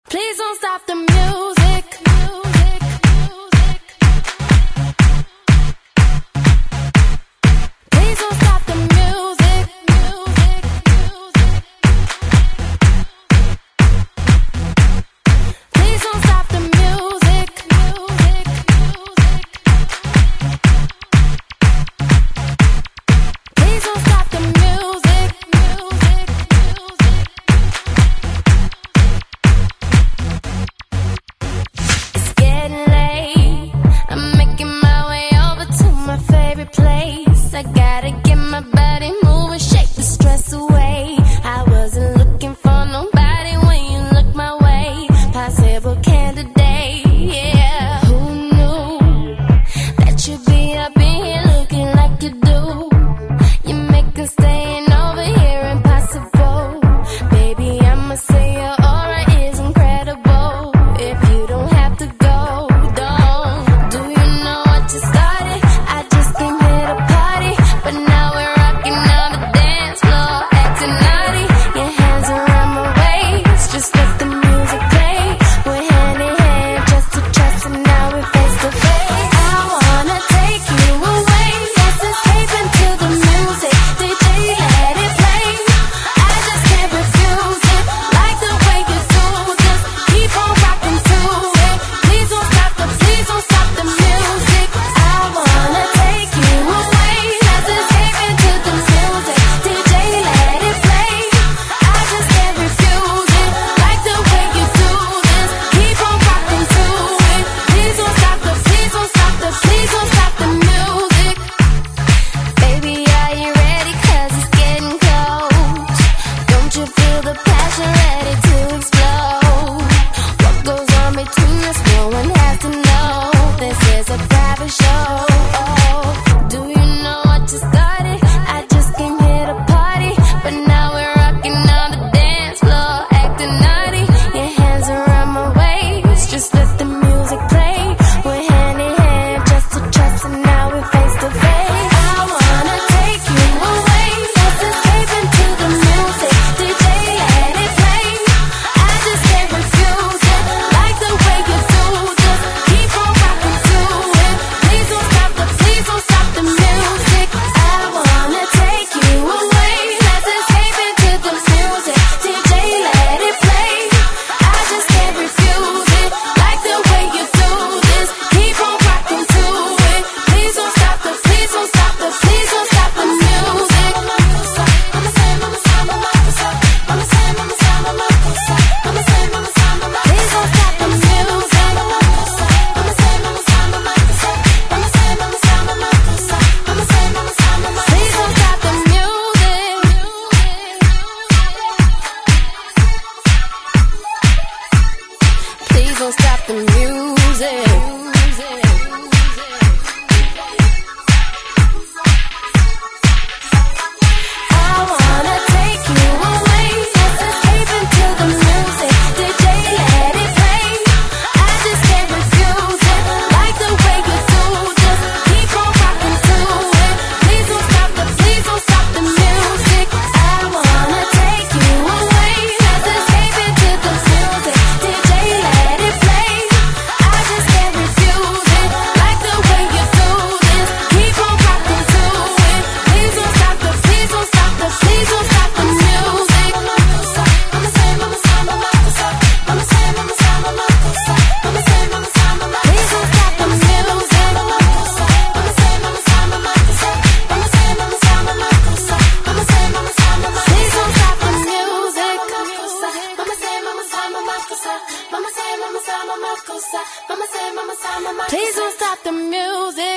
Please don't stop the music. Please don't stop the music. Please don't stop the music. Please don't stop the music. It's getting late. I'm making my way over to my favorite place. I gotta get my body moving, shake the stress away. I wasn't looking for nobody when you look my way. Possible candidate, yeah. Who knew that you'd be up in here looking like you do? You make us staying over here impossible. Baby, I'ma say your aura is incredible. If you don't have to go, don't. Do you know what you started? I just came here to party, but now we're rocking on the dance floor, acting naughty. Your hands around my waist, just let the music play. We're hand in hand, just to trust, and now we're face to face. I wanna take you away, let's escape into the music. DJ, let it play. I just can't refuse it, like the way you do. Just keep on rocking to it. Please don't stop the music. I wanna take you away, let's escape into the music. DJ, let it play. I just can't refuse it, like the way you do. Just keep on rocking to it. Please don't stop the music. Baby, are you ready? 'Cause it's getting close. Don't you feel the passion ready to explode? What goes on between us, no one has to know. This is a private show. Do you know what you started? I just came here to party, but now we're rocking on the dance floor, acting naughty. Your hands around my waist, just let the music play. We're hand in hand, just to trust, and now we're face to face. I wanna take you away, let's escape into the music. DJ, let it play. I just can't refuse it, like the way you do. Just keep on rocking to it. Please don't stop the music. I wanna take you away, let's escape into the music. DJ, let it play. I just can't refuse it, like the way you do. Just keep on rocking to it. Please don't stop the music. Please don't stop the music. Please don't stop the music. Please don't stop the music. I wanna take you away, let's escape into the music. DJ, let it play. I just can't refuse it, like the way you do. Just keep on rocking to it. Please don't stop the music. I wanna take you away, let's escape into the music. DJ, let it play. I just can't refuse it, like the way you do. Just keep on rocking to it. Please don't stop the music. Please don't stop the music. Please don't stop the music. Please don't stop the music.